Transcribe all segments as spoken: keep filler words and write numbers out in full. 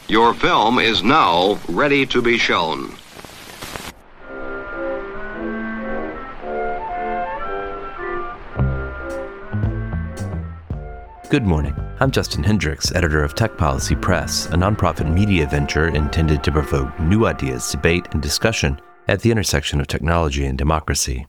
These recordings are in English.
Your film is now ready to be shown. Good morning. I'm Justin Hendricks, editor of Tech Policy Press, a nonprofit media venture intended to provoke new ideas, debate, and discussion at the intersection of technology and democracy.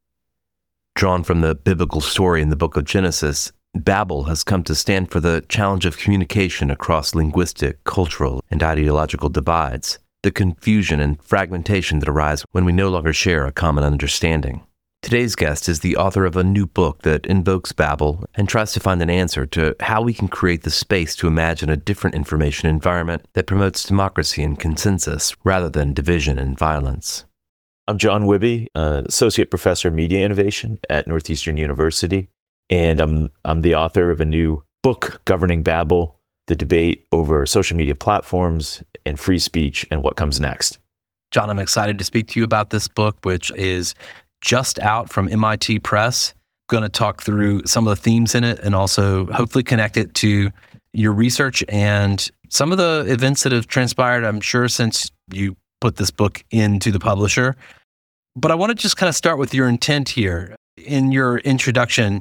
Drawn from the biblical story in the book of Genesis, Babel has come to stand for the challenge of communication across linguistic, cultural, and ideological divides, the confusion and fragmentation that arise when we no longer share a common understanding. Today's guest is the author of a new book that invokes Babel and tries to find an answer to how we can create the space to imagine a different information environment that promotes democracy and consensus rather than division and violence. I'm John Wibby, uh, Associate Professor of Media Innovation at Northeastern University, and I'm I'm the author of a new book governing Babel, the debate over social media platforms and free speech and what comes next. John, I'm excited to speak to you about this book, which is just out from M I T Press. Going to talk through some of the themes in it and also hopefully connect it to your research and some of the events that have transpired, I'm sure, since you put this book into the publisher. But I want to just kind of start with your intent here. In your introduction,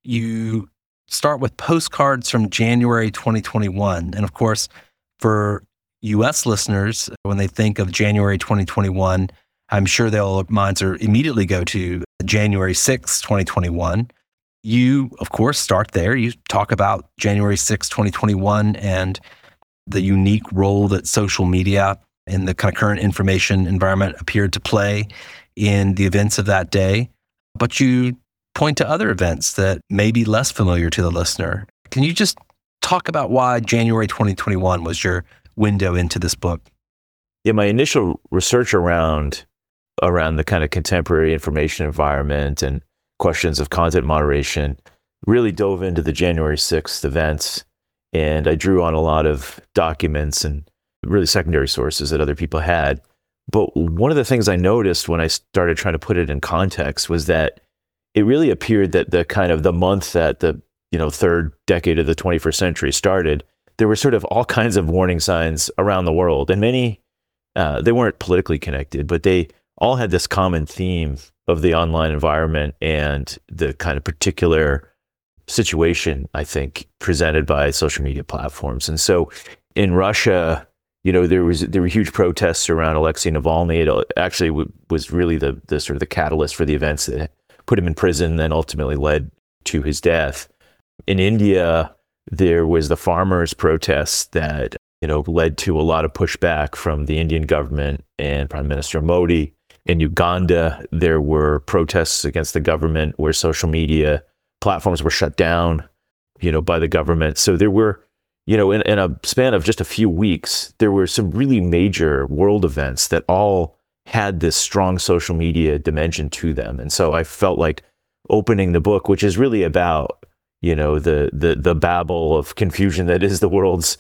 you start with postcards from January twenty twenty-one. And of course, for U S listeners, when they think of January twenty twenty-one, I'm sure their minds are immediately go to January sixth, twenty twenty-one. You, of course, start there. You talk about January sixth, twenty twenty-one and the unique role that social media and the kind of current information environment appeared to play in the events of that day. But you point to other events that may be less familiar to the listener. Can you just talk about why January twenty twenty-one was your window into this book? Yeah, my initial research around around the kind of contemporary information environment and questions of content moderation really dove into the January sixth events. And I drew on a lot of documents and really secondary sources that other people had. But one of the things I noticed when I started trying to put it in context was that it really appeared that the kind of the month that the, you know, third decade of the twenty-first century started, there were sort of all kinds of warning signs around the world. And many, uh, they weren't politically connected, but they all had this common theme of the online environment and the kind of particular situation, I think, presented by social media platforms. And so in Russia, you know, there was there were huge protests around Alexei Navalny. It actually w- was really the the sort of the catalyst for the events that put him in prison and ultimately led to his death. In India, there was the farmers' protests that, you know, led to a lot of pushback from the Indian government and Prime Minister Modi. In Uganda, there were protests against the government where social media platforms were shut down, you know, by the government. So there were, you know, in, in a span of just a few weeks, there were some really major world events that all had this strong social media dimension to them. And so I felt like opening the book, which is really about, you know, the the the babble of confusion that is the world's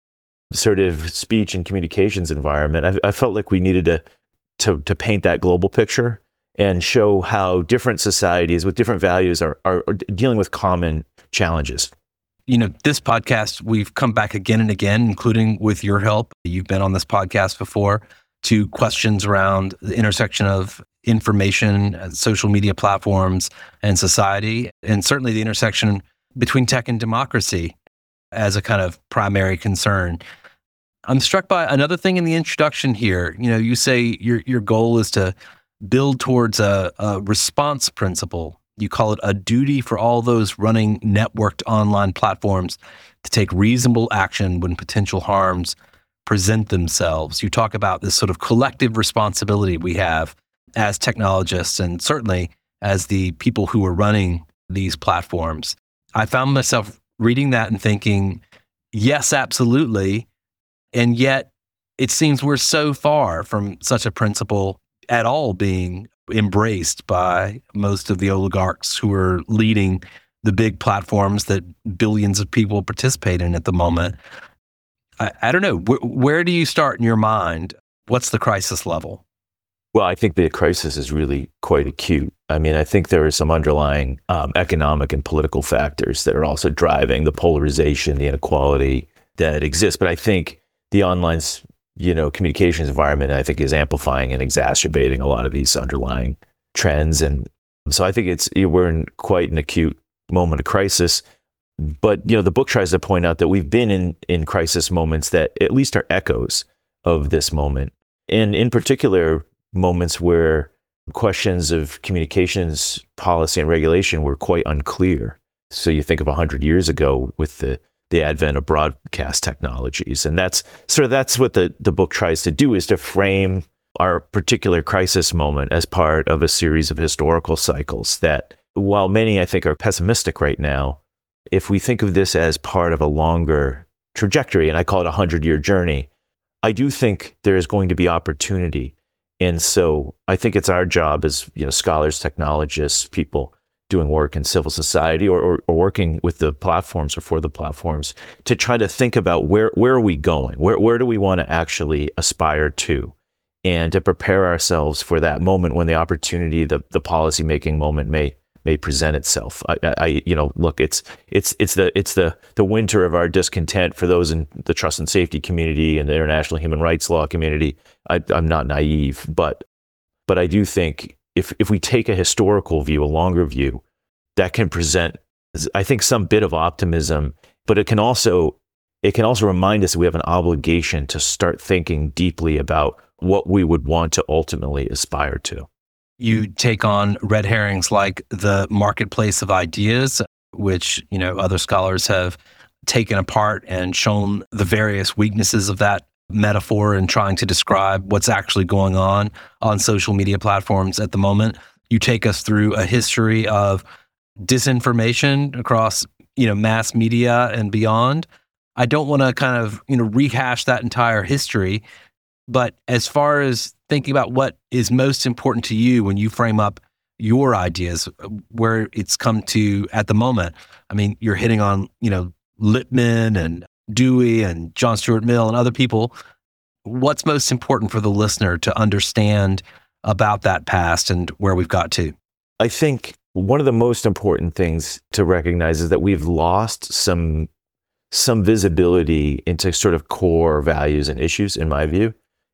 sort of speech and communications environment, I, I felt like we needed to To, to paint that global picture and show how different societies with different values are, are, are dealing with common challenges. You know, this podcast, we've come back again and again, including with your help. You've been on this podcast before, to questions around the intersection of information, social media platforms, and society, and certainly the intersection between tech and democracy as a kind of primary concern. I'm struck by another thing in the introduction here. You know, you say your your goal is to build towards a, a response principle. You call it a duty for all those running networked online platforms to take reasonable action when potential harms present themselves. You talk about this sort of collective responsibility we have as technologists and certainly as the people who are running these platforms. I found myself reading that and thinking, yes, absolutely. And yet it seems we're so far from such a principle at all being embraced by most of the oligarchs who are leading the big platforms that billions of people participate in at the moment. I, I don't know. Where, where do you start in your mind? What's the crisis level? Well, I think the crisis is really quite acute. I mean, I think there are some underlying um, economic and political factors that are also driving the polarization, the inequality that exists. But I think the online, you know, communications environment, I think, is amplifying and exacerbating a lot of these underlying trends. And so I think it's we're in quite an acute moment of crisis. But, you know, the book tries to point out that we've been in, in crisis moments that at least are echoes of this moment. And in particular, moments where questions of communications policy and regulation were quite unclear. So you think of one hundred years ago with the, the advent of broadcast technologies. And that's sort of that's what the, the book tries to do, is to frame our particular crisis moment as part of a series of historical cycles that, while many, I think, are pessimistic right now, if we think of this as part of a longer trajectory, and I call it a hundred-year journey, I do think there is going to be opportunity. And so I think it's our job as, you know, scholars, technologists, people doing work in civil society or, or, or working with the platforms or for the platforms, to try to think about where, where are we going? Where, where do we want to actually aspire to? And to prepare ourselves for that moment when the opportunity, the, the policy-making moment may may present itself. I, I, you know, look, it's it's it's the it's the the winter of our discontent for those in the trust and safety community and the international human rights law community. I, I'm not naive, but but I do think if if we take a historical view, a longer view, that can present, I think, some bit of optimism. But it can also it can also remind us that we have an obligation to start thinking deeply about what we would want to ultimately aspire to. You take on red herrings like the marketplace of ideas, which, you know, other scholars have taken apart and shown the various weaknesses of that metaphor in trying to describe what's actually going on on social media platforms at the moment. You take us through a history of disinformation across, you know, mass media and beyond. I don't want to kind of, you know, rehash that entire history, but as far as thinking about what is most important to you when you frame up your ideas, where it's come to at the moment. I mean, you're hitting on, you know, Lippmann and Dewey and John Stuart Mill and other people. What's most important for the listener to understand about that past and where we've got to? I think one of the most important things to recognize is that we've lost some some visibility into sort of core values and issues, in my view.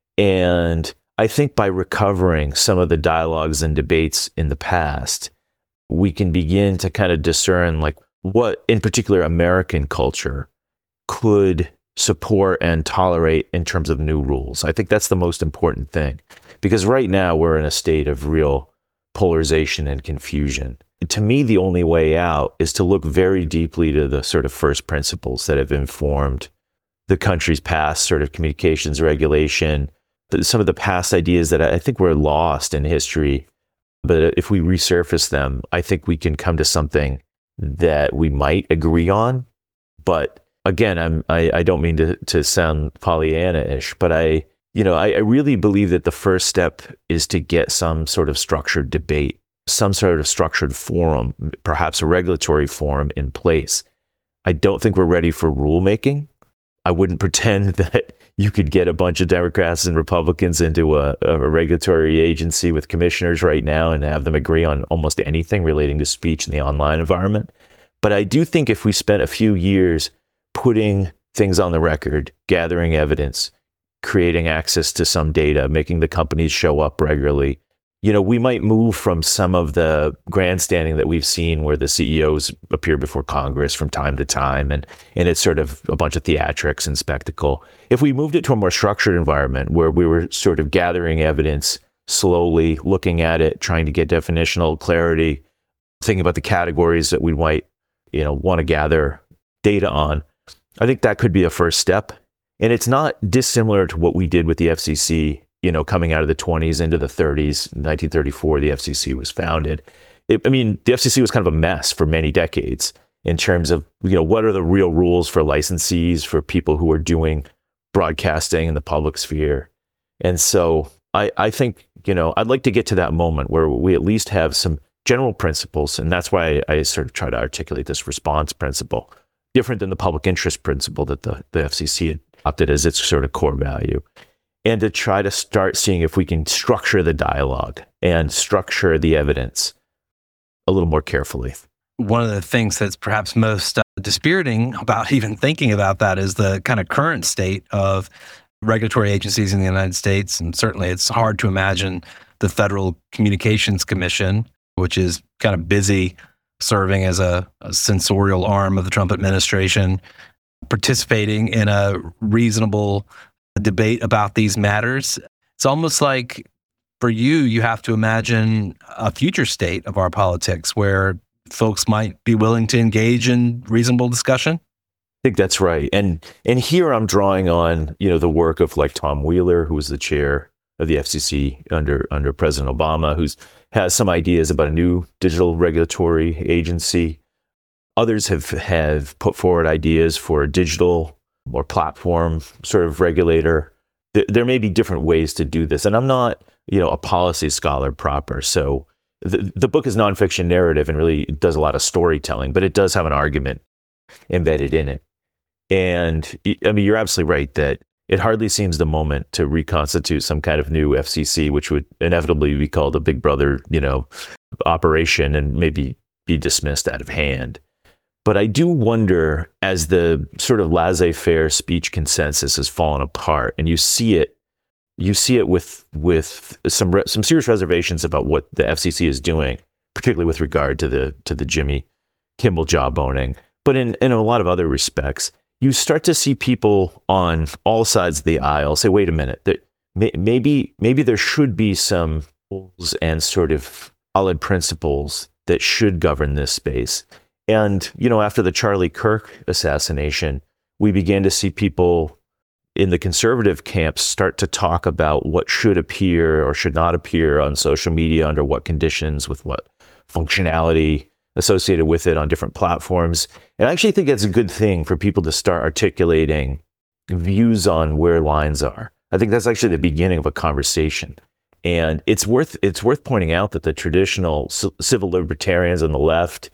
And I think by recovering some of the dialogues and debates in the past, we can begin to kind of discern like what, in particular, American culture could support and tolerate in terms of new rules. I think that's the most important thing, because right now we're in a state of real polarization and confusion. To me, the only way out is to look very deeply to the sort of first principles that have informed the country's past sort of communications regulation, some of the past ideas that I think were lost in history. But if we resurface them, I think we can come to something that we might agree on. But again, I'm, I, I don't mean to, to sound Pollyanna-ish, but I, you know, I, I really believe that the first step is to get some sort of structured debate, some sort of structured forum, perhaps a regulatory forum in place. I don't think we're ready for rulemaking. I wouldn't pretend that you could get a bunch of Democrats and Republicans into a, a regulatory agency with commissioners right now and have them agree on almost anything relating to speech in the online environment. But I do think if we spent a few years putting things on the record, gathering evidence, creating access to some data, making the companies show up regularly, you know, we might move from some of the grandstanding that we've seen where the C E Os appear before Congress from time to time, and, and it's sort of a bunch of theatrics and spectacle. If we moved it to a more structured environment where we were sort of gathering evidence slowly, looking at it, trying to get definitional clarity, thinking about the categories that we might, you know, want to gather data on, I think that could be a first step. And it's not dissimilar to what we did with the F C C, you know, coming out of the twenties into the thirties. In nineteen thirty-four, the F C C was founded. It, I mean, the F C C was kind of a mess for many decades in terms of, you know, what are the real rules for licensees, for people who are doing broadcasting in the public sphere. And so I, I think, you know, I'd like to get to that moment where we at least have some general principles. And that's why I, I sort of try to articulate this response principle, different than the public interest principle that the, the F C C adopted as its sort of core value. And to try to start seeing if we can structure the dialogue and structure the evidence a little more carefully. One of the things that's perhaps most dispiriting about even thinking about that is the kind of current state of regulatory agencies in the United States. And certainly it's hard to imagine the Federal Communications Commission, which is kind of busy serving as a, a censorial arm of the Trump administration, participating in a reasonable debate about these matters. It's almost like for you, you have to imagine a future state of our politics where folks might be willing to engage in reasonable discussion. I think that's right. And and here I'm drawing on, you know, the work of like Tom Wheeler, who was the chair of the F C C under under President Obama, who's has some ideas about a new digital regulatory agency. Others have have put forward ideas for a digital or platform sort of regulator. There, there may be different ways to do this, and I'm not, you know, a policy scholar proper. So the the book is nonfiction narrative and really does a lot of storytelling, but it does have an argument embedded in it. And I mean, you're absolutely right that it hardly seems the moment to reconstitute some kind of new F C C, which would inevitably be called a Big Brother, you know, operation and maybe be dismissed out of hand. But I do wonder, as the sort of laissez-faire speech consensus has fallen apart, and you see it, you see it with with some re- some serious reservations about what the F C C is doing, particularly with regard to the to the Jimmy Kimmel jawboning. But in in a lot of other respects, you start to see people on all sides of the aisle say, wait a minute, that may, maybe maybe there should be some rules and sort of solid principles that should govern this space. And, you know, after the Charlie Kirk assassination, we began to see people in the conservative camps start to talk about what should appear or should not appear on social media, under what conditions, with what functionality associated with it on different platforms. And I actually think it's a good thing for people to start articulating views on where lines are. I think that's actually the beginning of a conversation. And it's worth it's worth pointing out that the traditional c- civil libertarians on the left,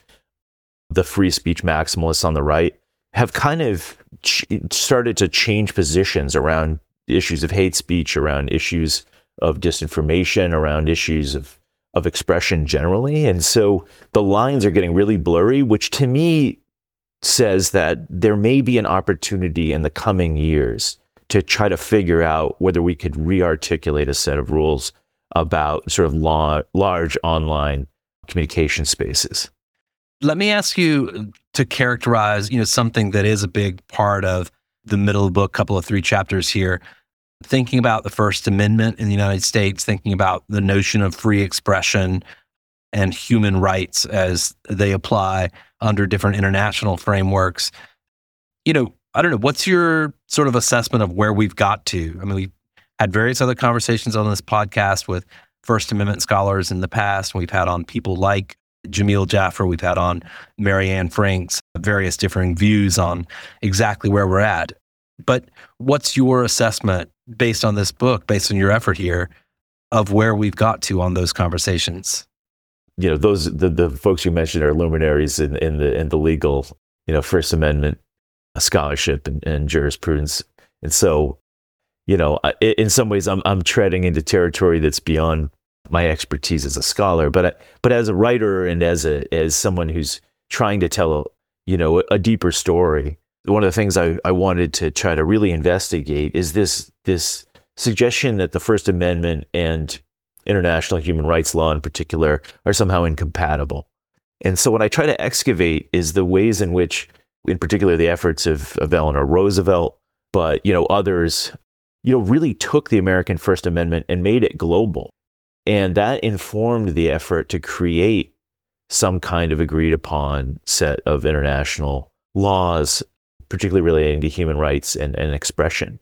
the free speech maximalists on the right, have kind of ch- started to change positions around issues of hate speech, around issues of disinformation, around issues of of expression generally. And so the lines are getting really blurry, which to me says that there may be an opportunity in the coming years to try to figure out whether we could re-articulate a set of rules about sort of law, large online communication spaces. Let me ask you to characterize, you know, something that is a big part of the middle of the book, couple of three chapters here, thinking about the First Amendment in the United States, thinking about the notion of free expression and human rights as they apply under different international frameworks. You know, I don't know, what's your sort of assessment of where we've got to? I mean, we've had various other conversations on this podcast with First Amendment scholars in the past. We've had on people like Jamil Jaffer, we've had on Marianne Franks, various differing views on exactly where we're at. But what's your assessment based on this book, based on your effort here, of where we've got to on those conversations? You know, those the, the folks you mentioned are luminaries in, in the in the legal, you know, First Amendment scholarship and, and jurisprudence. And so, you know, I, in some ways, I'm I'm treading into territory that's beyond my expertise as a scholar. But I, but as a writer and as a as someone who's trying to tell, you know, a, a deeper story, one of the things I, I wanted to try to really investigate is this this suggestion that the First Amendment and international human rights law in particular are somehow incompatible. And so what I try to excavate is the ways in which, in particular, the efforts of, of Eleanor Roosevelt, but, you know, others, you know, really took the American First Amendment and made it global. And that informed the effort to create some kind of agreed upon set of international laws, particularly relating to human rights and, and expression.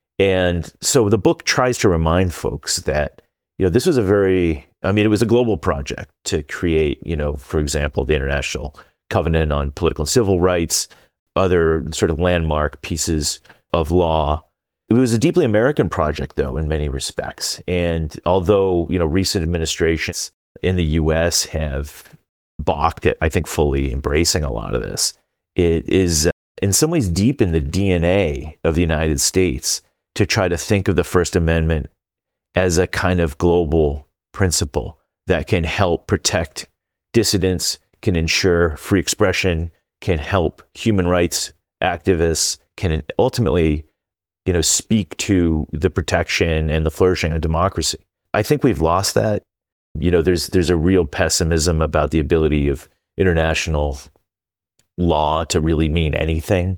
And so the book tries to remind folks that, you know, this was a very, I mean, it was a global project to create, you know, for example, the International Covenant on Political and Civil Rights, other sort of landmark pieces of law. It was a deeply American project, though, in many respects. And although, you know, recent administrations in the U S have balked at, I think, fully embracing a lot of this, it is uh, in some ways deep in the D N A of the United States to try to think of the First Amendment as a kind of global principle that can help protect dissidents, can ensure free expression, can help human rights activists, can ultimately, you know, speak to the protection and the flourishing of democracy. I think we've lost that. You know, there's there's a real pessimism about the ability of international law to really mean anything.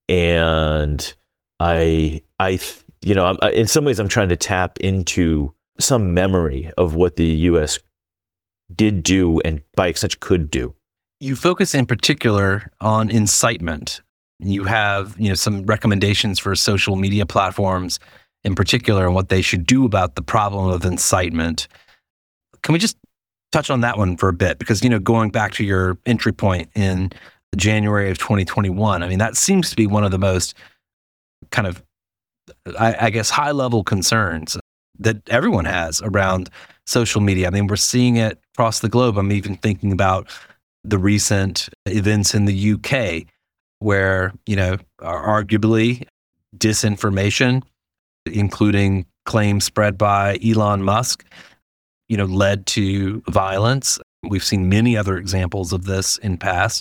And I, I, you know, I'm, in some ways I'm trying to tap into some memory of what the U S did do and by extension could do. You focus in particular on incitement. You have, you know, some recommendations for social media platforms in particular and what they should do about the problem of incitement. Can we just touch on that one for a bit? Because, you know, going back to your entry point in January of twenty twenty-one, I mean, that seems to be one of the most kind of, I, I guess, high-level concerns that everyone has around social media. I mean, we're seeing it across the globe. I'm even thinking about the recent events in the U K where, you know, arguably disinformation, including claims spread by Elon Musk, you know, led to violence. We've seen many other examples of this in past.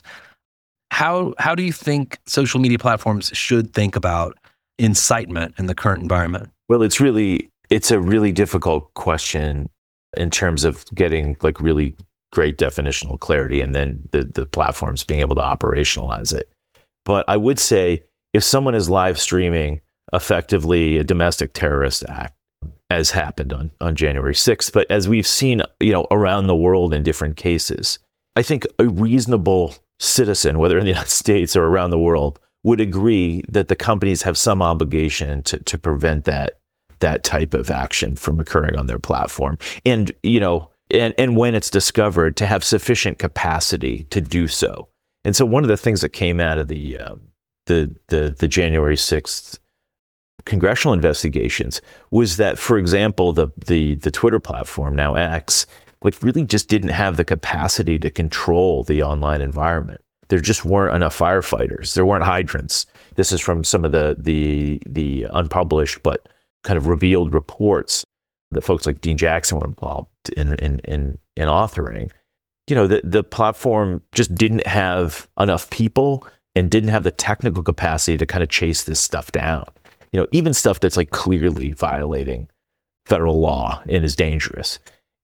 How how do you think social media platforms should think about incitement in the current environment? Well, it's really it's a really difficult question in terms of getting like really great definitional clarity and then the, the platforms being able to operationalize it. But I would say if someone is live streaming effectively a domestic terrorist act, as happened on, on January sixth, but as we've seen, you know, around the world in different cases, I think a reasonable citizen, whether in the United States or around the world, would agree that the companies have some obligation to, to prevent that that type of action from occurring on their platform. And, you know, and, and when it's discovered, to have sufficient capacity to do so. And so one of the things that came out of the um, the, the the January sixth congressional investigations was that, for example, the the the Twitter platform, now X, like really just didn't have the capacity to control the online environment. There just weren't enough firefighters. There weren't hydrants. This is from some of the the the unpublished but kind of revealed reports that folks like Dean Jackson were involved in in in, in authoring. You know, the, the platform just didn't have enough people and didn't have the technical capacity to kind of chase this stuff down. You know, even stuff that's like clearly violating federal law and is dangerous.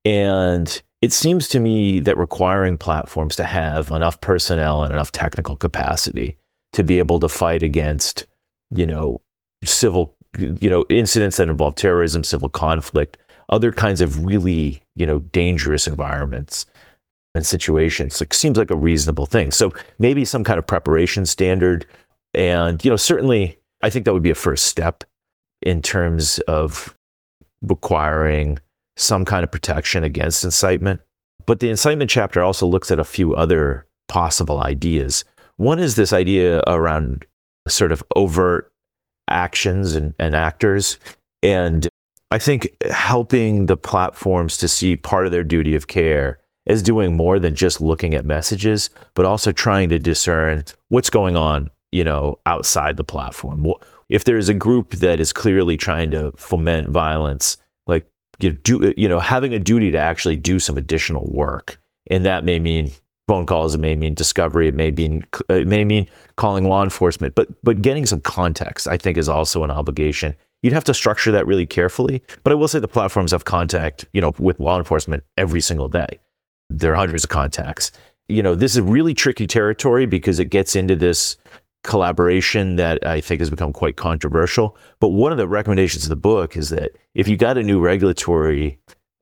And it seems to me that requiring platforms to have enough personnel and enough technical capacity to be able to fight against, you know, civil, you know, incidents that involve terrorism, civil conflict, other kinds of really, you know, dangerous environments and situations, like seems like a reasonable thing. So maybe some kind of preparation standard. And, you know, certainly I think that would be a first step in terms of requiring some kind of protection against incitement. But the incitement chapter also looks at a few other possible ideas. One is this idea around sort of overt actions and, and actors. And I think helping the platforms to see part of their duty of care as doing more than just looking at messages, but also trying to discern what's going on, you know, outside the platform. If there's a group that is clearly trying to foment violence, like, you know, do, you know, having a duty to actually do some additional work. And that may mean phone calls, it may mean discovery, it may mean, it may mean calling law enforcement, but, but getting some context, I think, is also an obligation. You'd have to structure that really carefully, but I will say the platforms have contact, you know, with law enforcement every single day. There are hundreds of contacts. You know, this is really tricky territory because it gets into this collaboration that I think has become quite controversial. But one of the recommendations of the book is that if you got a new regulatory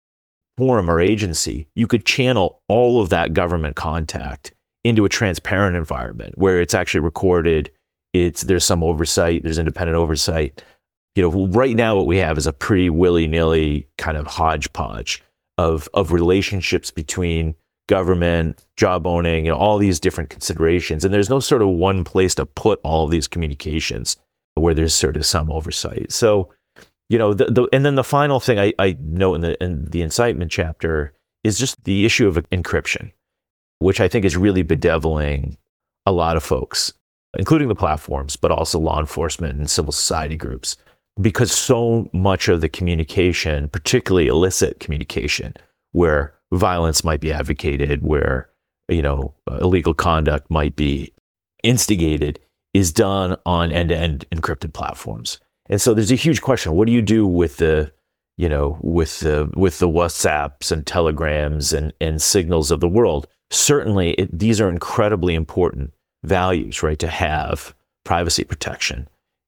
forum or agency, you could channel all of that government contact into a transparent environment where it's actually recorded. It's there's some oversight, there's independent oversight. You know, right now what we have is a pretty willy-nilly kind of hodgepodge of of relationships between government, job owning, you know, all these different considerations. And there's no sort of one place to put all of these communications where there's sort of some oversight. So, you know, the, the, and then the final thing I, I note in the, in the incitement chapter is just the issue of encryption, which I think is really bedeviling a lot of folks, including the platforms, but also law enforcement and civil society groups, because so much of the communication, particularly illicit communication, where violence might be advocated, where, you know, illegal conduct might be instigated is done on end-to-end encrypted platforms. And so there's a huge question. What do you do with the, you know, with the with the WhatsApps and Telegrams and, and Signals of the world? Certainly, it, these are incredibly important values, right, to have privacy protection.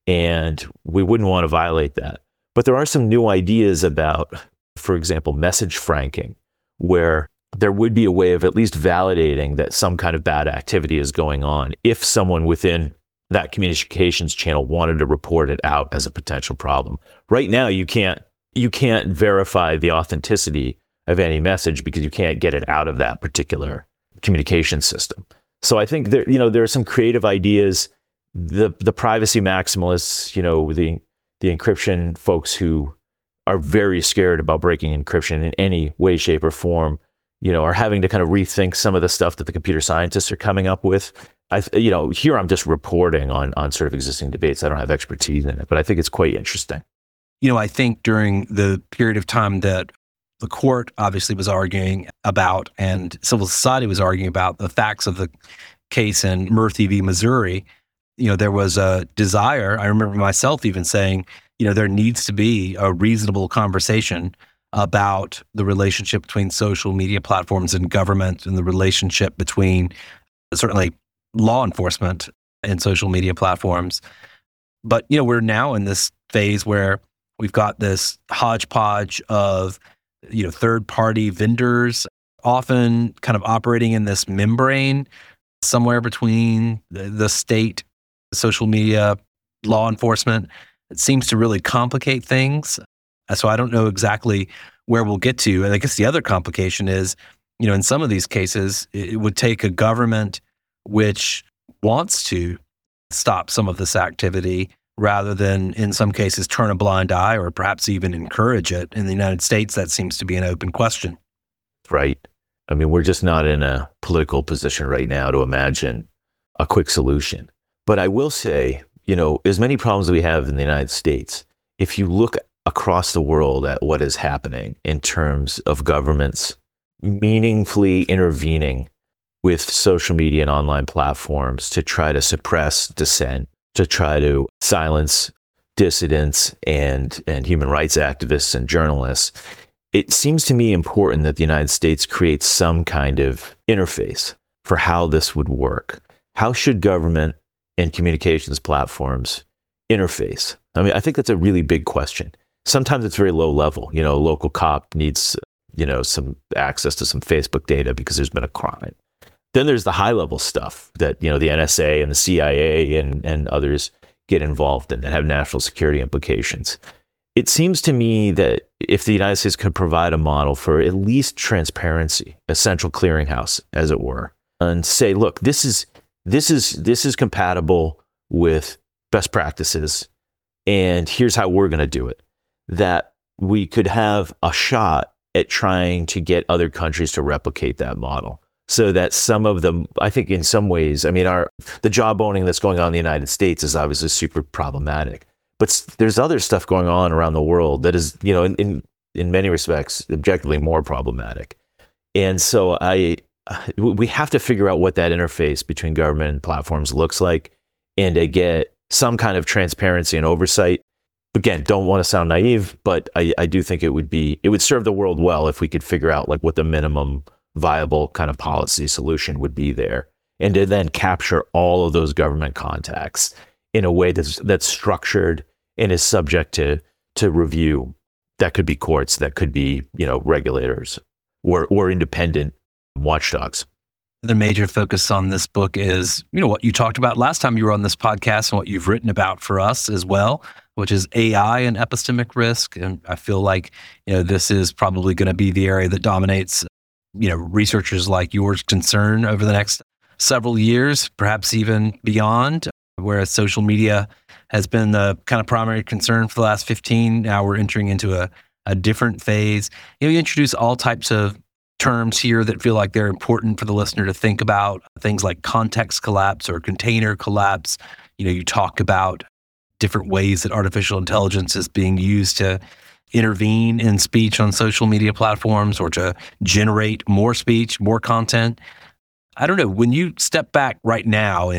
And we wouldn't want to violate that. But there are some new ideas about, for example, message franking, where there would be a way of at least validating that some kind of bad activity is going on if someone within that communications channel wanted to report it out as a potential problem. Right now, you can't you can't verify the authenticity of any message because you can't get it out of that particular communication system. So I think there, you know, there are some creative ideas. The the privacy maximalists, you know, the the encryption folks who are very scared about breaking encryption in any way, shape, or form, you know, are having to kind of rethink some of the stuff that the computer scientists are coming up with. I, you know, here I'm just reporting on on sort of existing debates. I don't have expertise in it, but I think it's quite interesting. You know, I think during the period of time that the court obviously was arguing about and civil society was arguing about the facts of the case in Murphy v. Missouri, you know, there was a desire. I remember myself even saying, you know, there needs to be a reasonable conversation about the relationship between social media platforms and government and the relationship between certainly law enforcement and social media platforms. But, you know, we're now in this phase where we've got this hodgepodge of, you know, third-party vendors, often kind of operating in this membrane somewhere between the, the state, social media, law enforcement. It seems to really complicate things. So I don't know exactly where we'll get to. And I guess the other complication is, you know, in some of these cases, it would take a government which wants to stop some of this activity rather than, in some cases, turn a blind eye or perhaps even encourage it. In the United States, that seems to be an open question. Right. I mean, we're just not in a political position right now to imagine a quick solution. But I will say, you know, as many problems as we have in the United States, if you look across the world at what is happening in terms of governments meaningfully intervening with social media and online platforms to try to suppress dissent, to try to silence dissidents and, and human rights activists and journalists, it seems to me important that the United States creates some kind of interface for how this would work. How should government and communications platforms interface? I mean, I think that's a really big question. Sometimes it's very low level. You know, a local cop needs, you know, some access to some Facebook data because there's been a crime. Then there's the high level stuff that, you know, the N S A and the C I A and, and others get involved in that have national security implications. It seems to me that if the United States could provide a model for at least transparency, a central clearinghouse, as it were, and say, look, this is this is this is compatible with best practices, and here's how we're going to do it, that we could have a shot at trying to get other countries to replicate that model. So that some of them, I think in some ways, I mean, our the jawboning that's going on in the United States is obviously super problematic. But there's other stuff going on around the world that is, you know, in, in, in many respects, objectively more problematic. And so I, we have to figure out what that interface between government and platforms looks like, and to get some kind of transparency and oversight. Again, don't want to sound naive, but I, I do think it would be, it would serve the world well if we could figure out like what the minimum viable kind of policy solution would be there, and to then capture all of those government contacts in a way that's that's structured and is subject to to review. That could be courts, that could be, you know, regulators or or independent watchdogs. The major focus on this book is, you know, what you talked about last time you were on this podcast and what you've written about for us as well, which is A I and epistemic risk. And I feel like, you know, this is probably going to be the area that dominates, you know, researchers like yours concern over the next several years, perhaps even beyond, whereas social media has been the kind of primary concern for the last fifteen. Now we're entering into a, a different phase. You know, you introduce all types of terms here that feel like they're important for the listener to think about, things like context collapse or container collapse. You know, you talk about different ways that artificial intelligence is being used to intervene in speech on social media platforms or to generate more speech, more content. I don't know, when you step back right now and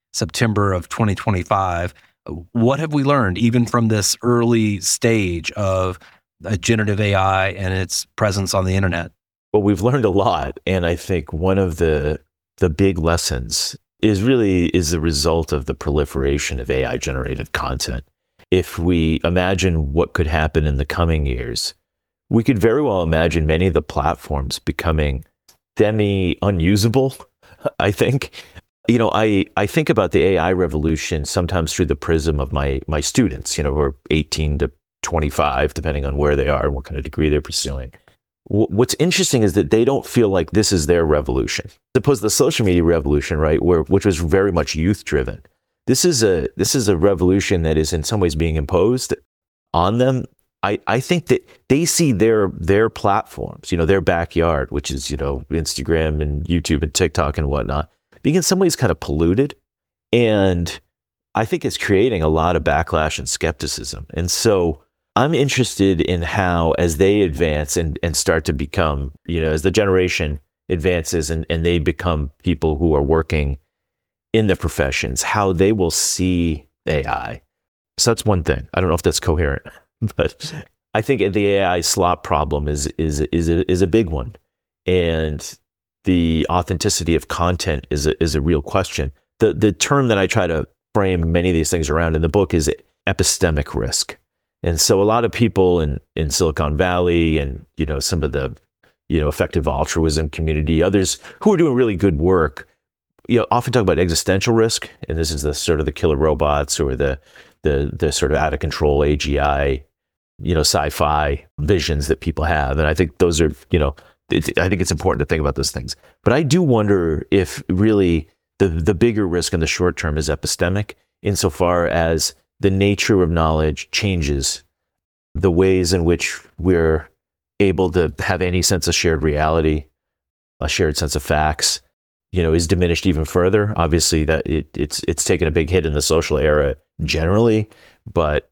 September of twenty twenty-five. What have we learned, even from this early stage of uh, generative A I and its presence on the internet? Well, we've learned a lot, and I think one of the the big lessons is really is the result of the proliferation of A I generated content. If we imagine what could happen in the coming years, we could very well imagine many of the platforms becoming semi-unusable, I think. You know, I, I think about the A I revolution sometimes through the prism of my my students, you know, who are eighteen to twenty-five, depending on where they are and what kind of degree they're pursuing. W- what's interesting is that they don't feel like this is their revolution. Suppose the social media revolution, right, where which was very much youth driven. This is a this is a revolution that is in some ways being imposed on them. I, I think that they see their their platforms, you know, their backyard, which is, you know, Instagram and YouTube and TikTok and whatnot, being in some ways kind of polluted. And I think it's creating a lot of backlash and skepticism. And so I'm interested in how, as they advance and, and start to become, you know, as the generation advances and, and they become people who are working in the professions, how they will see A I. So that's one thing. I don't know if that's coherent, but I think the A I slop problem is is is a, is a big one. And the authenticity of content is a, is a real question. The the term that I try to frame many of these things around in the book is epistemic risk. And so a lot of people in, in Silicon Valley and, you know, some of the, you know, effective altruism community, others who are doing really good work, you know, often talk about existential risk. And this is the sort of the killer robots or the the the sort of out of control A G I, you know, sci-fi visions that people have. And I think those are, you know, I think it's important to think about those things. But I do wonder if really the, the bigger risk in the short term is epistemic, insofar as the nature of knowledge changes, the ways in which we're able to have any sense of shared reality, a shared sense of facts, you know, is diminished even further. Obviously, that it, it's it's taken a big hit in the social era generally, but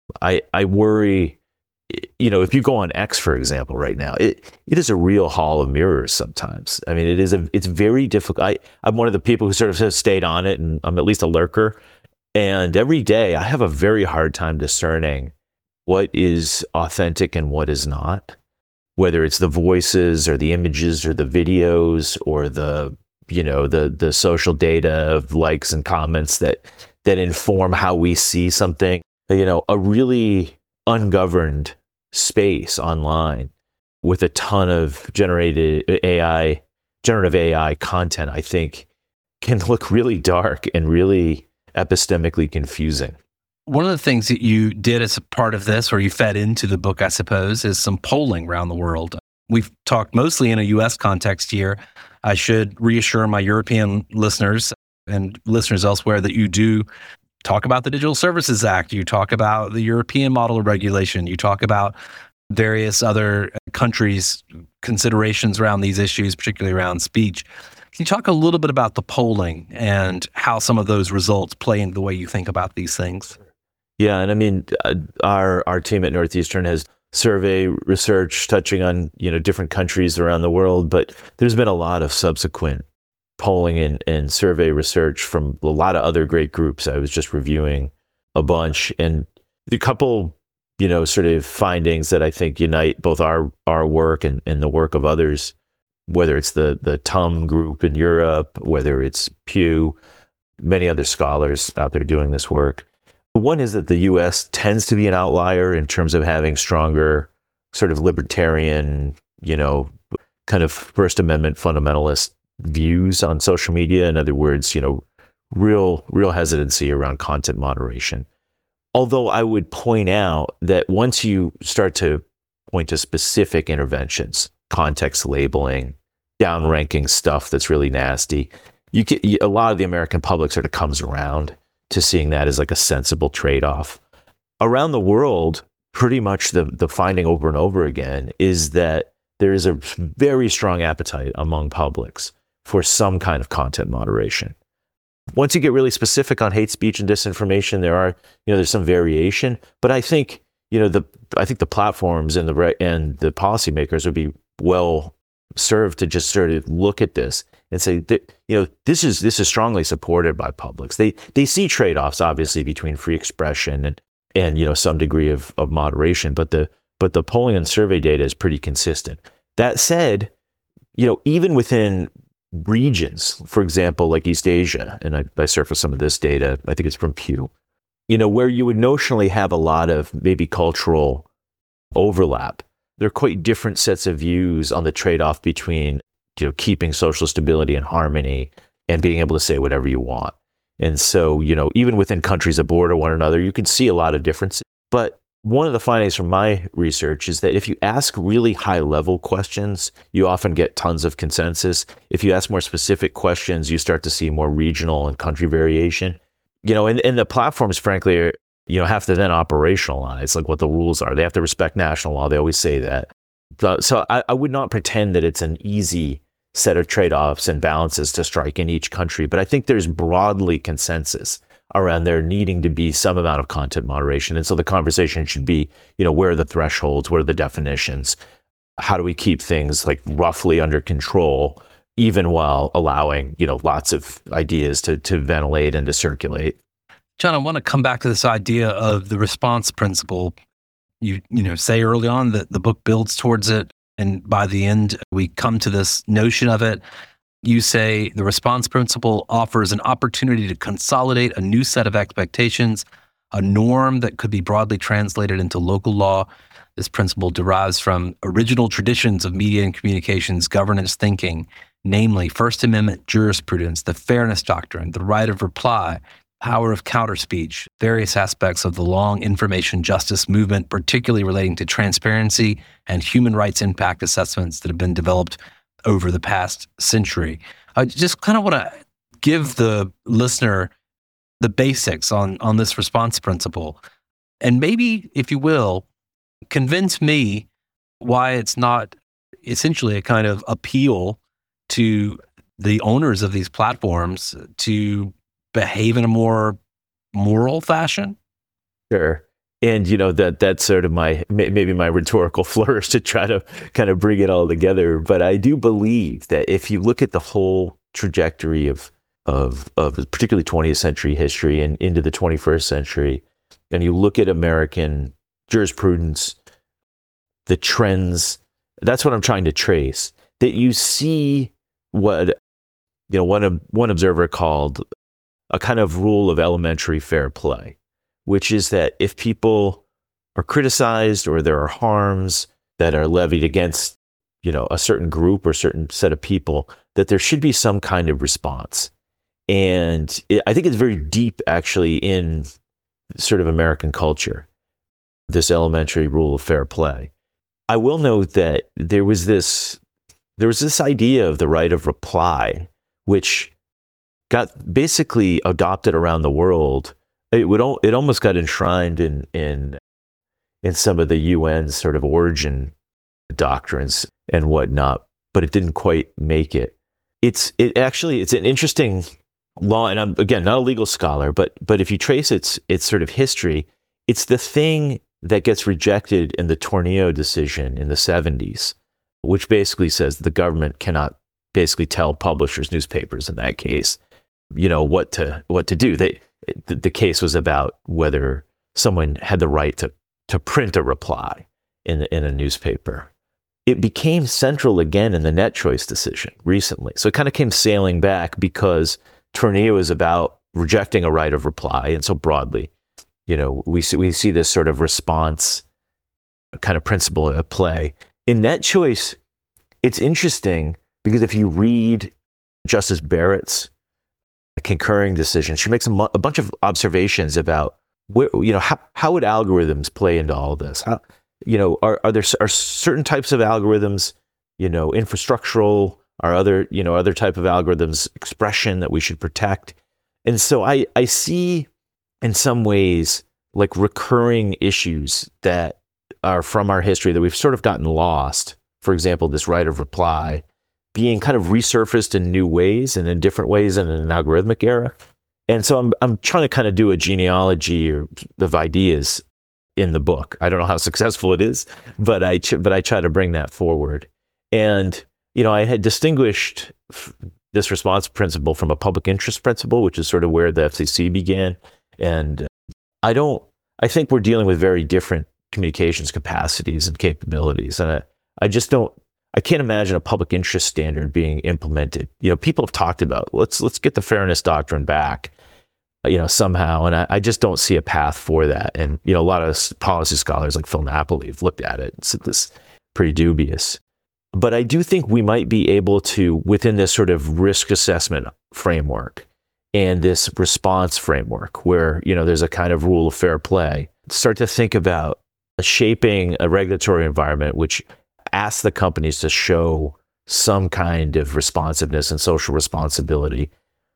I I worry. You know, if you go on X, for example, right now, it it is a real hall of mirrors sometimes. I mean, it is a it's very difficult. I, I'm one of the people who sort of has stayed on it, and I'm at least a lurker. And every day I have a very hard time discerning what is authentic and what is not, whether it's the voices or the images or the videos or the, you know, the the social data of likes and comments that that inform how we see something. You know, a really ungoverned space online with a ton of generated A I, generative A I content, I think can look really dark and really epistemically confusing. One of the things that you did as a part of this, or you fed into the book, I suppose, is some polling around the world. We've talked mostly in a U S context here. I should reassure my European listeners and listeners elsewhere that you do talk about the Digital Services Act, you talk about the European model of regulation, you talk about various other countries' considerations around these issues, particularly around speech. Can you talk a little bit about the polling and how some of those results play into the way you think about these things? Yeah, and I mean, uh, our our team at Northeastern has survey research touching on, you know, different countries around the world, but there's been a lot of subsequent polling and, and survey research from a lot of other great groups. I was just reviewing a bunch, and a couple, you know, sort of findings that I think unite both our our work and, and the work of others, whether it's the the T U M group in Europe, whether it's Pew, many other scholars out there doing this work. One is that the U S tends to be an outlier in terms of having stronger sort of libertarian, you know, kind of First Amendment fundamentalist views on social media. In other words, you know, real, real hesitancy around content moderation. Although I would point out that once you start to point to specific interventions, context labeling, downranking stuff that's really nasty, you get a lot of the American public sort of comes around to seeing that as like a sensible trade-off. Around the world, pretty much the the finding over and over again is that there is a very strong appetite among publics for some kind of content moderation. Once you get really specific on hate speech and disinformation, there are, you know, there's some variation, but I think, you know, the I think the platforms and the and the policymakers would be well served to just sort of look at this and say that, you know, this is this is strongly supported by publics. They they see trade-offs, obviously, between free expression and and you know some degree of, of moderation, but the but the polling and survey data is pretty consistent. That said, you know, even within regions, for example, like East Asia, and I, I surfaced some of this data, I think it's from Pew, you know, where you would notionally have a lot of maybe cultural overlap, there are quite different sets of views on the trade-off between, you know, keeping social stability and harmony and being able to say whatever you want. And so, you know, even within countries that border one another, you can see a lot of differences. But one of the findings from my research is that if you ask really high-level questions, you often get tons of consensus. If you ask more specific questions, you start to see more regional and country variation. You know, and, and the platforms, frankly, are, you know, have to then operationalize like what the rules are. They have to respect national law. They always say that. So I, I would not pretend that it's an easy set of trade-offs and balances to strike in each country, but I think there's broadly consensus around there needing to be some amount of content moderation. And so the conversation should be, you know, where are the thresholds? What are the definitions? How do we keep things like roughly under control, even while allowing, you know, lots of ideas to, to ventilate and to circulate? John, I want to come back to this idea of the response principle. You, you know, say early on that the book builds towards it, and by the end, we come to this notion of it. You say the response principle offers an opportunity to consolidate a new set of expectations, a norm that could be broadly translated into local law. This principle derives from original traditions of media and communications governance thinking, namely First Amendment jurisprudence, the fairness doctrine, the right of reply, power of counterspeech, various aspects of the long information justice movement, particularly relating to transparency and human rights impact assessments that have been developed over the past century. I just kind of want to give the listener the basics on, on this response principle. And maybe, if you will, convince me why it's not essentially a kind of appeal to the owners of these platforms to behave in a more moral fashion. Sure. And, you know, that that's sort of my, maybe my rhetorical flourish to try to kind of bring it all together. But I do believe that if you look at the whole trajectory of, of, of particularly twentieth century history and into the twenty-first century, and you look at American jurisprudence, the trends, that's what I'm trying to trace, that you see what, you know, one, one observer called a kind of rule of elementary fair play, which is that if people are criticized or there are harms that are levied against, you know, a certain group or certain set of people, that there should be some kind of response. And it, I think it's very deep, actually, in sort of American culture, this elementary rule of fair play. I will note that there was this, there was this idea of the right of reply, which got basically adopted around the world. It would it almost got enshrined in in in some of the U N's sort of origin doctrines and whatnot, but it didn't quite make it. It's it actually it's an interesting law, and I'm again not a legal scholar, but but if you trace its its sort of history, it's the thing that gets rejected in the Tornillo decision in the seventies, which basically says the government cannot basically tell publishers, newspapers in that case, you know, what to what to do. They the, the case was about whether someone had the right to to print a reply in in a newspaper. It became central again in the NetChoice decision recently. So it kind of came sailing back because Tornillo is about rejecting a right of reply, and so broadly, you know, we see we see this sort of response kind of principle at play in NetChoice. It's interesting because if you read Justice Barrett's concurring decision, she makes a, mu- a bunch of observations about where, you know, how, how would algorithms play into all this? How, you know, are, are there are certain types of algorithms, you know, infrastructural, are other, you know, other type of algorithms expression that we should protect? And so I, I see in some ways like recurring issues that are from our history that we've sort of gotten lost. For example, this right of reply being kind of resurfaced in new ways and in different ways in an algorithmic era. And so I'm I'm trying to kind of do a genealogy of ideas in the book. I don't know how successful it is, but I ch- but I try to bring that forward. And, you know, I had distinguished f- this response principle from a public interest principle, which is sort of where the F C C began. And I don't, I think we're dealing with very different communications capacities and capabilities. And I, I just don't, I can't imagine a public interest standard being implemented. You know, people have talked about, let's, let's get the fairness doctrine back, you know, somehow. And I, I just don't see a path for that. And, you know, a lot of policy scholars like Phil Napoli have looked at it and said this is pretty dubious. But I do think we might be able to, within this sort of risk assessment framework and this response framework where, you know, there's a kind of rule of fair play, start to think about shaping a regulatory environment which asks the companies to show some kind of responsiveness and social responsibility.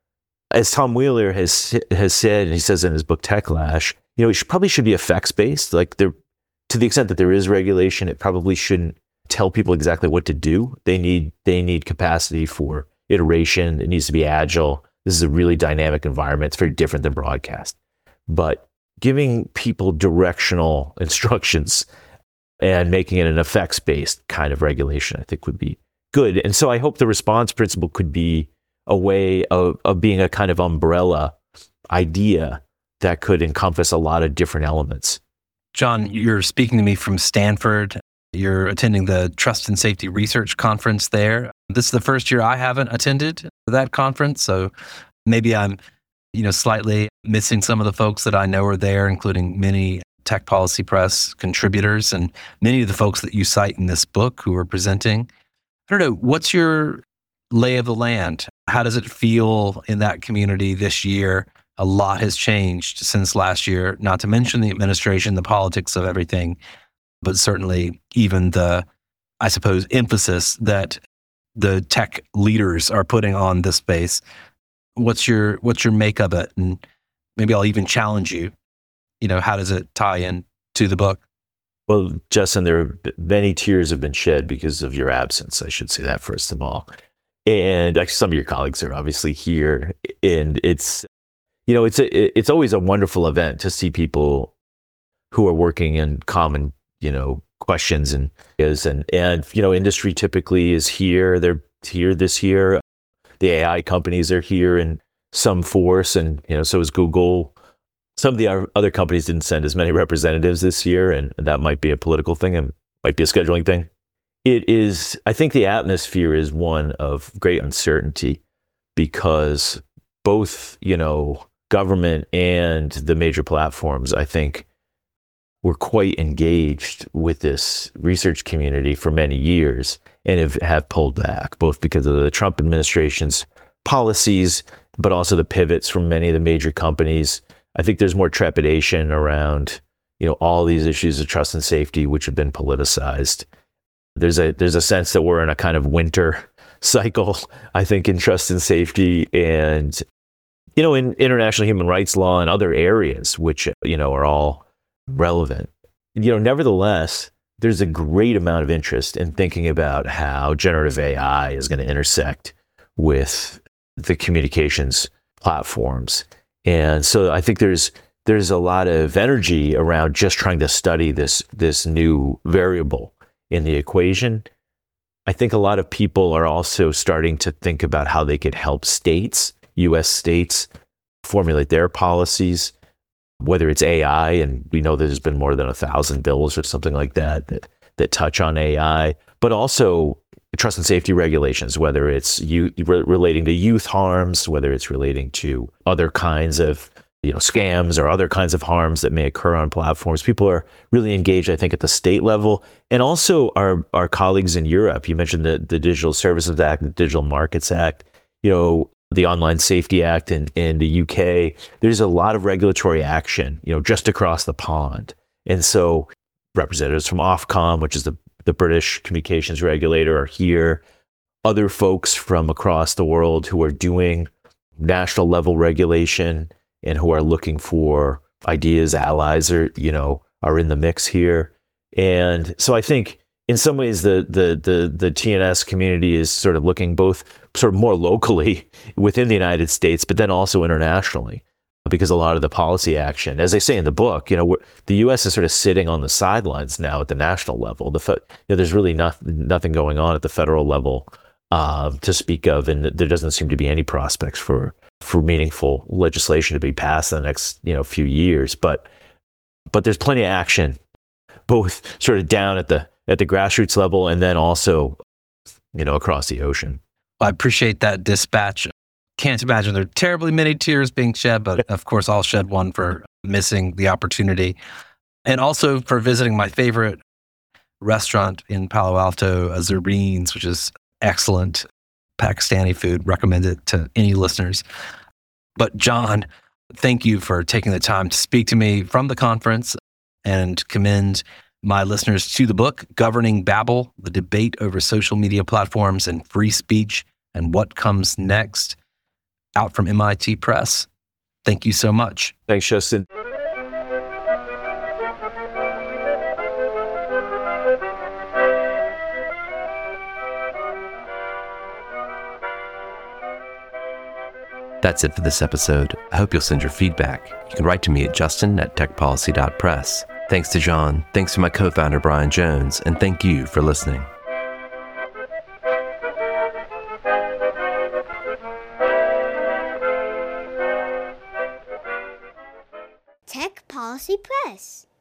As Tom Wheeler has has said, and he says in his book Techlash, you know, it should, probably should be effects-based. Like, there, to the extent that there is regulation, it probably shouldn't tell people exactly what to do. They need they need capacity for iteration. It needs to be agile. This is a really dynamic environment. It's very different than broadcast. But giving people directional instructions and making it an effects-based kind of regulation, I think would be good. And so I hope the response principle could be a way of, of being a kind of umbrella idea that could encompass a lot of different elements. John, you're speaking to me from Stanford. You're attending the Trust and Safety Research Conference there. This is the first year I haven't attended that conference, so maybe I'm, you know, slightly missing some of the folks that I know are there, including many Tech Policy Press contributors and many of the folks that you cite in this book who are presenting. I don't know, what's your lay of the land? How does it feel in that community this year? A lot has changed since last year, not to mention the administration, the politics of everything, but certainly even the, I suppose, emphasis that the tech leaders are putting on this space. What's your what's your make of it? And maybe I'll even challenge you. You know, how does it tie in to the book? Well, Justin, there are many tears have been shed because of your absence. I should say that first of all. And actually, some of your colleagues are obviously here, and it's, you know, it's a, it's always a wonderful event to see people who are working in common, you know, questions and is and and you know, industry typically is here. They're here this year. The A I companies are here in some force, and you know, so is Google. Some of the other companies didn't send as many representatives this year, and that might be a political thing and might be a scheduling thing. It is, I think the atmosphere is one of great uncertainty because both, you know, government and the major platforms, I think, were quite engaged with this research community for many years and have, have pulled back, both because of the Trump administration's policies, but also the pivots from many of the major companies. I think there's more trepidation around, you know, all these issues of trust and safety, which have been politicized. There's a there's a sense that we're in a kind of winter cycle, I think, in trust and safety, and you know, in international human rights law and other areas, which you know are all relevant. You know, nevertheless, there's a great amount of interest in thinking about how generative A I is going to intersect with the communications platforms, and so I think there's there's a lot of energy around just trying to study this this new variable in the equation. I think a lot of people are also starting to think about how they could help states, U S states, formulate their policies, whether it's A I, and we know there's been more than a thousand bills or something like that that, that touch on A I, but also trust and safety regulations, whether it's you, re- relating to youth harms, whether it's relating to other kinds of you know, scams or other kinds of harms that may occur on platforms. People are really engaged, I think, at the state level, and also our our colleagues in Europe. You mentioned the, the Digital Services Act, the Digital Markets Act, you know, the Online Safety Act in, in the U K. There's a lot of regulatory action, you know, just across the pond. And so representatives from Ofcom, which is the, the British communications regulator, are here. Other folks from across the world who are doing national level regulation and who are looking for ideas, allies, or, you know, are in the mix here. And so I think in some ways the the the the T N S community is sort of looking both sort of more locally within the United States, but then also internationally, because a lot of the policy action, as I say in the book, you know, we're, the U S is sort of sitting on the sidelines now at the national level. The fe- you know, there's really not, nothing going on at the federal level uh, to speak of, and there doesn't seem to be any prospects for for meaningful legislation to be passed in the next you know few years. But but there's plenty of action, both sort of down at the at the grassroots level and then also you know across the ocean. I appreciate that dispatch. Can't imagine there are terribly many tears being shed, but of course I'll shed one for missing the opportunity, and also for visiting my favorite restaurant in Palo Alto, uh, Zareen's, which is excellent Pakistani food. Recommend it to any listeners. But John, thank you for taking the time to speak to me from the conference, and commend my listeners to the book, Governing Babel, The Debate Over Social Media Platforms and Free Speech and What Comes Next, out from M I T Press. Thank you so much. Thanks, Justin. That's it for this episode. I hope you'll send your feedback. You can write to me at justin at tech policy dot press. Thanks to John, thanks to my co-founder Brian Jones, and thank you for listening. Tech Policy Press.